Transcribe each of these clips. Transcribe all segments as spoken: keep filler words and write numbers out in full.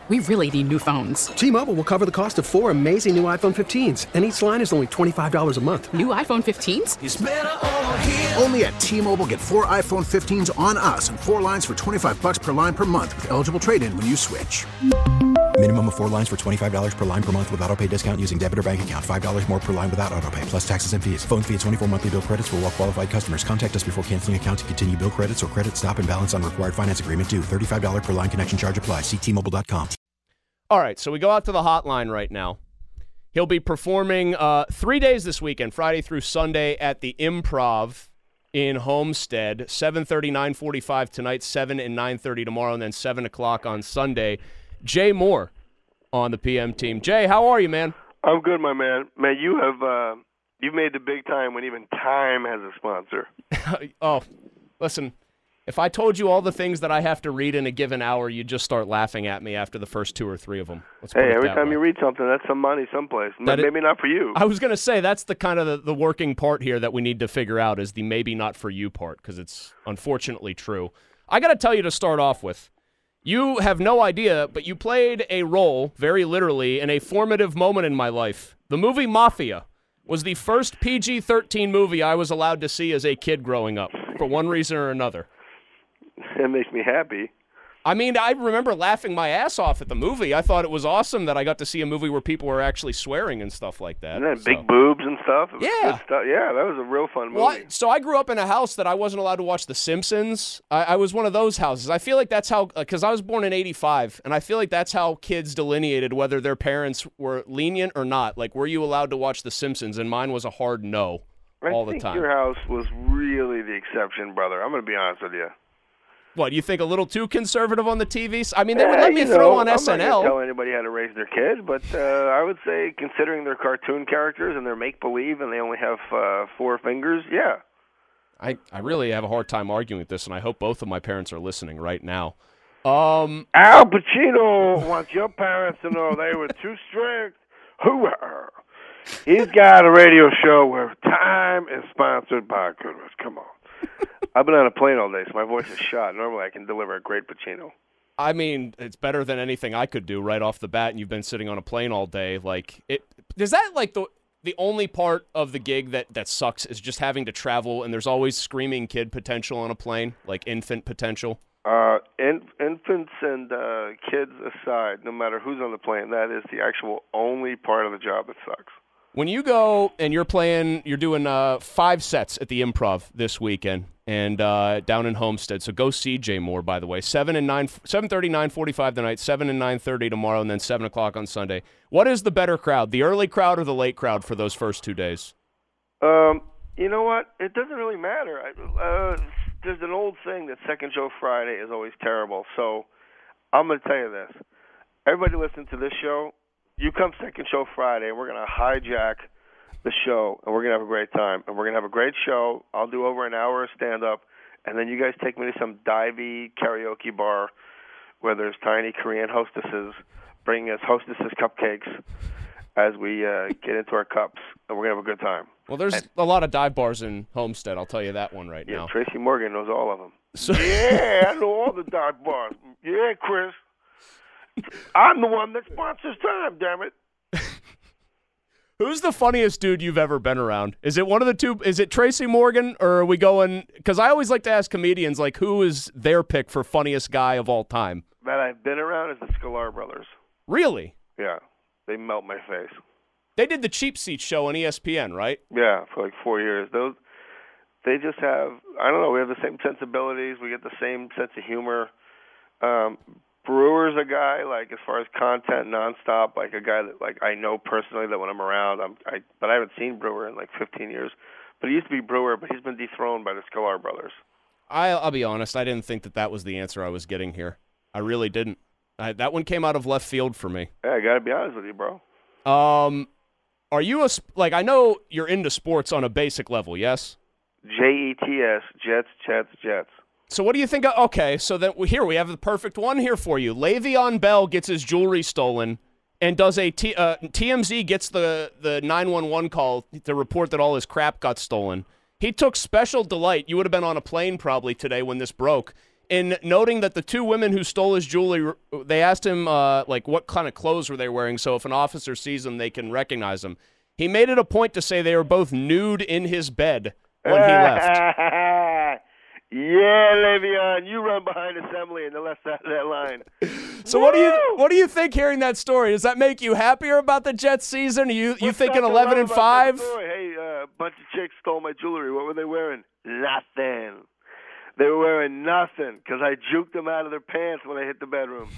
We really need new phones. T-Mobile will cover the cost of four amazing new iPhone fifteens, and each line is only twenty-five dollars a month. New iPhone fifteens? It's better over here. Only at T-Mobile, get four iPhone fifteens on us and four lines for twenty-five dollars per line per month with eligible trade-in when you switch. Minimum of four lines for twenty-five dollars per line per month with autopay discount using debit or bank account. five dollars more per line without autopay, plus taxes and fees. Phone fee at twenty-four monthly bill credits for well-qualified customers. Contact us before canceling account to continue bill credits or credit stop and balance on required finance agreement due. thirty-five dollars per line connection charge applies. See T Mobile dot com. All right, so we go out to the hotline right now. He'll be performing uh, three days this weekend, Friday through Sunday, at the Improv in Homestead, seven thirty, nine forty-five tonight, seven and nine thirty tomorrow, and then seven o'clock on Sunday. Jay Moore on the P M team. Jay, how are you, man? I'm good, my man. Man, you have uh, you've made the big time when even Time has a sponsor. Oh, listen, if I told you all the things that I have to read in a given hour, you'd just start laughing at me after the first two or three of them. Let's put Hey, it every that time way. you read something, that's some money someplace. That Maybe it- not for you. I was going to say, that's the kind of the, the working part here that we need to figure out is the maybe not for you part, because it's unfortunately true. I got to tell you to start off with, you have no idea, but you played a role, very literally, in a formative moment in my life. The movie Mafia was the first P G thirteen movie I was allowed to see as a kid growing up, for one reason or another. It makes me happy. I mean, I remember laughing my ass off at the movie. I thought it was awesome that I got to see a movie where people were actually swearing and stuff like that. And then So- big boobs and stuff. It was Yeah. good stuff. Yeah, that was a real fun movie. Well, I- so I grew up in a house that I wasn't allowed to watch The Simpsons. I, I was one of those houses. I feel like that's how, because I was born in eighty-five, and I feel like that's how kids delineated whether their parents were lenient or not. Like, were you allowed to watch The Simpsons? And mine was a hard no I all the think time. your house was really the exception, brother. I'm going to be honest with you. What, you think a little too conservative on the T V? I mean, they would Eh, let me you throw know, on S N I'm not L. gonna tell anybody how to raise their kids, but uh, I would say, considering they're cartoon characters and they're make-believe and they only have uh, four fingers, yeah. I, I really have a hard time arguing with this, and I hope both of my parents are listening right now. Um, Al Pacino wants your parents to know they were too strict. Hoo-ha. He's got a radio show where Time is sponsored by Goodrich. Come on. I've been on a plane all day, so my voice is shot. Normally I can deliver a great Pacino. I mean, it's better than anything I could do right off the bat, and you've been sitting on a plane all day. Like, it is that like the the only part of the gig that, that sucks is just having to travel, and there's always screaming kid potential on a plane, like infant potential? Uh, in, infants and uh, kids aside, no matter who's on the plane, that is the actual only part of the job that sucks. When you go and you're playing, you're doing uh, five sets at the Improv this weekend and uh, down in Homestead. So go see Jay Moore, by the way. seven and nine, seven thirty, nine forty-five tonight, seven and nine thirty tomorrow, and then seven o'clock on Sunday. What is the better crowd, the early crowd or the late crowd for those first two days? Um, you know what? It doesn't really matter. I, uh, there's an old saying that second show Friday is always terrible. So I'm going to tell you this. Everybody listen to this show. You come second show Friday, and we're going to hijack the show, and we're going to have a great time. And we're going to have a great show. I'll do over an hour of stand-up, and then you guys take me to some divey karaoke bar where there's tiny Korean hostesses bringing us hostesses cupcakes as we uh, get into our cups, and we're going to have a good time. Well, there's and, a lot of dive bars in Homestead. I'll tell you that one right yeah, now. Tracy Morgan knows all of them. So, yeah, I know all the dive bars. Yeah, Chris. I'm the one that sponsors Time, damn it. Who's the funniest dude you've ever been around? Is it one of the two? Is it Tracy Morgan, or are we going? Because I always like to ask comedians, like, who is their pick for funniest guy of all time? That I've been around is the Sklar brothers. Really? Yeah, they melt my face. They did the Cheap Seats show on E S P N, right? Yeah, for like four years. Those, they just have, I don't know, we have the same sensibilities. We get the same sense of humor. Um, Brewer's a guy, like, as far as content, nonstop, like a guy that, like, I know personally that when I'm around, I'm, I, but I haven't seen Brewer in like fifteen years. But he used to be Brewer, but he's been dethroned by the Sklar brothers. I, I'll be honest, I didn't think that that was the answer I was getting here. I really didn't. I, that one came out of left field for me. Yeah, I got to be honest with you, bro. Um, are you a, like, I know you're into sports on a basic level, yes? J E T S, Jets, Jets, Jets. So what do you think? Of, okay, so then here we have the perfect one here for you. Le'Veon Bell gets his jewelry stolen and does a T, uh, T M Z gets the, the nine one one call to report that all his crap got stolen. He took special delight. You would have been on a plane probably today when this broke in noting that the two women who stole his jewelry, they asked him, uh, like, what kind of clothes were they wearing, so if an officer sees them, they can recognize them. He made it a point to say they were both nude in his bed when he left. Yeah, Le'Veon, you run behind assembly in the left side of that line. So Woo! what do you what do you think hearing that story? Does that make you happier about the Jets season? Are you you What's thinking not to eleven love and about five? that story? Hey, a uh, bunch of chicks stole my jewelry. What were they wearing? Nothing. They were wearing nothing because I juked them out of their pants when I hit the bedroom.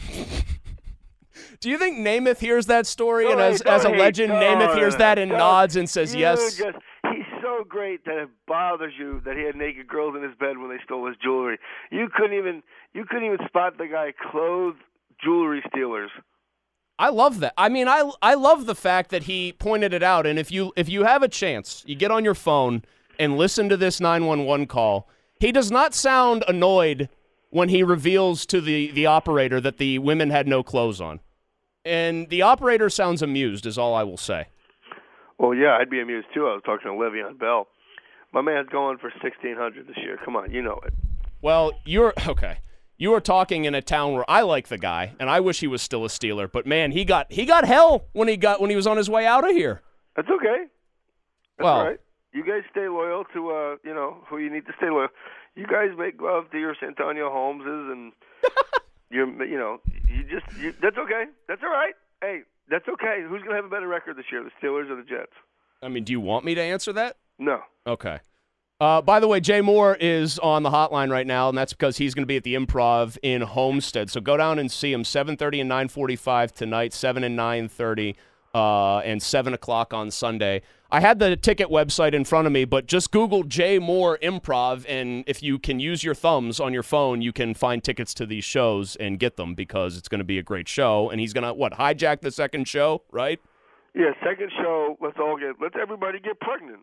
Do you think Namath hears that story No, and as hey, as a hey, legend, no, Namath hears that and no, nods and says you yes? Just, he's so great that it bothers you that he had naked girls in his bed when they stole his jewelry. You couldn't even you couldn't even spot the guy clothed jewelry stealers. I love that. I mean, I I love the fact that he pointed it out. And if you if you have a chance, you get on your phone and listen to this nine one one call. He does not sound annoyed when he reveals to the, the operator that the women had no clothes on. And the operator sounds amused, is all I will say. Well, yeah, I'd be amused, too. I was talking to Le'Veon Bell. My man's going for sixteen hundred this year. Come on, you know it. Well, you're – okay. You are talking in a town where I like the guy, and I wish he was still a Steeler. But, man, he got he got hell when he got when he was on his way out of here. That's okay. That's well, all right. You guys stay loyal to, uh, you know, who you need to stay loyal. You guys make love to your Santonio Holmeses and you're, you know, you just, you, that's okay. That's all right. Hey, that's okay. Who's going to have a better record this year, the Steelers or the Jets? I mean, do you want me to answer that? No. Okay. Uh, by the way, Jay Moore is on the hotline right now, and that's because he's going to be at the Improv in Homestead. So go down and see him, seven thirty and nine forty-five tonight, seven and nine thirty, uh, and seven o'clock on Sunday. I had the ticket website in front of me, but just Google Jay Moore Improv, and if you can use your thumbs on your phone, you can find tickets to these shows and get them because it's going to be a great show. And he's going to, what, hijack the second show, right? Yeah, second show, let's all get, let's everybody get pregnant.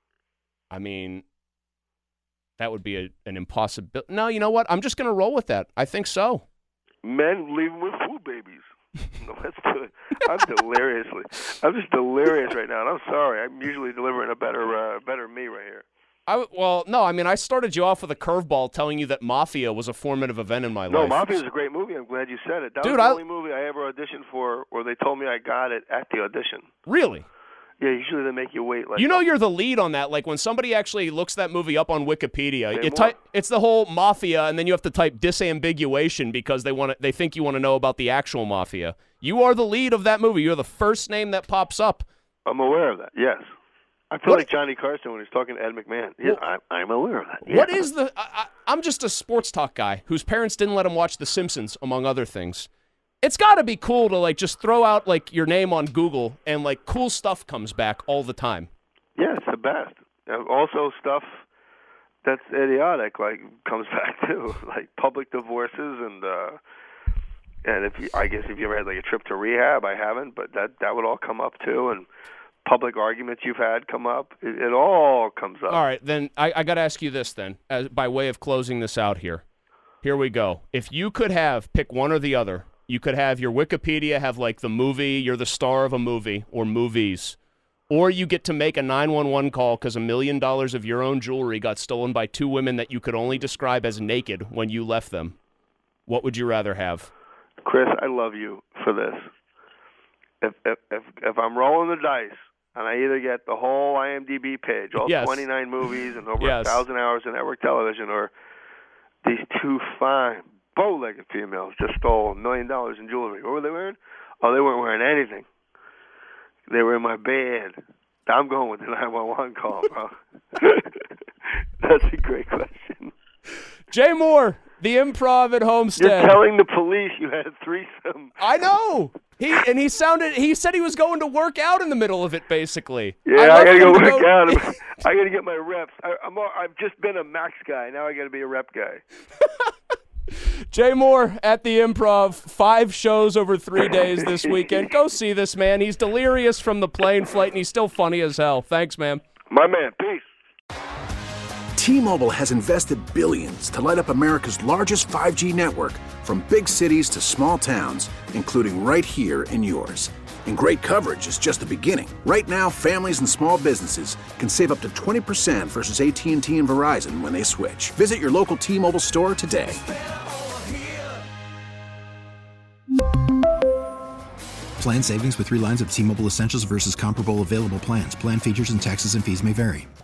I mean, that would be a, an impossibility. No, you know what? I'm just going to roll with that. I think so. Men leaving with food babies. No, that's good. I'm deliriously. I'm just delirious right now, and I'm sorry. I'm usually delivering a better, uh, better me right here. I well, no, I mean, I started you off with a curveball, telling you that Mafia was a formative event in my no, life. No, Mafia is a great movie. I'm glad you said it. That Dude, was the I, only movie I ever auditioned for, where they told me I got it at the audition. Really? Yeah, usually they make you wait. Like you know, you're the lead on that. Like when somebody actually looks that movie up on Wikipedia, Say it ty- it's the whole Mafia, and then you have to type disambiguation because they want they think you want to know about the actual Mafia. You are the lead of that movie. You're the first name that pops up. I'm aware of that. Yes. I feel what, like Johnny Carson when he's talking to Ed McMahon. Yeah, I'm, I'm aware of that. Yeah. What is the? I, I, I'm just a sports talk guy whose parents didn't let him watch The Simpsons, among other things. It's got to be cool to like just throw out like your name on Google and like cool stuff comes back all the time. Yeah, it's the best. And also stuff that's idiotic like comes back too, like public divorces and uh, and if you, I guess if you ever had like a trip to rehab, I haven't, but that that would all come up too, and public arguments you've had come up. It, it all comes up. All right, then I, I got to ask you this then, as by way of closing this out here. Here we go. If you could have pick one or the other. You could have your Wikipedia have like the movie, you're the star of a movie or movies, or you get to make a nine one one call because a million dollars of your own jewelry got stolen by two women that you could only describe as naked when you left them. What would you rather have? Chris, I love you for this. If if if, if I'm rolling the dice and I either get the whole I M D B page, all yes. twenty-nine movies and over yes. a thousand hours of network television, or these two fine bow-legged females just stole a million dollars in jewelry. What were they wearing? Oh, they weren't wearing anything. They were in my bed. I'm going with the nine one one call, bro. That's a great question. Jay Moore, the Improv at Homestead. You're telling the police you had a threesome. I know. He and he sounded. He said he was going to work out in the middle of it, basically. Yeah, I, I gotta go work go, out. I gotta get my reps. I, I'm. I've just been a max guy. Now I gotta be a rep guy. Jay Moore at the Improv, five shows over three days this weekend. Go see this man. He's delirious from the plane flight, and he's still funny as hell. Thanks, man. My man. Peace. T-Mobile has invested billions to light up America's largest five G network, from big cities to small towns, including right here in yours. And great coverage is just the beginning. Right now, families and small businesses can save up to twenty percent versus A T and T and Verizon when they switch. Visit your local T-Mobile store today. Plan savings with three lines of T-Mobile Essentials versus comparable available plans. Plan features and taxes and fees may vary.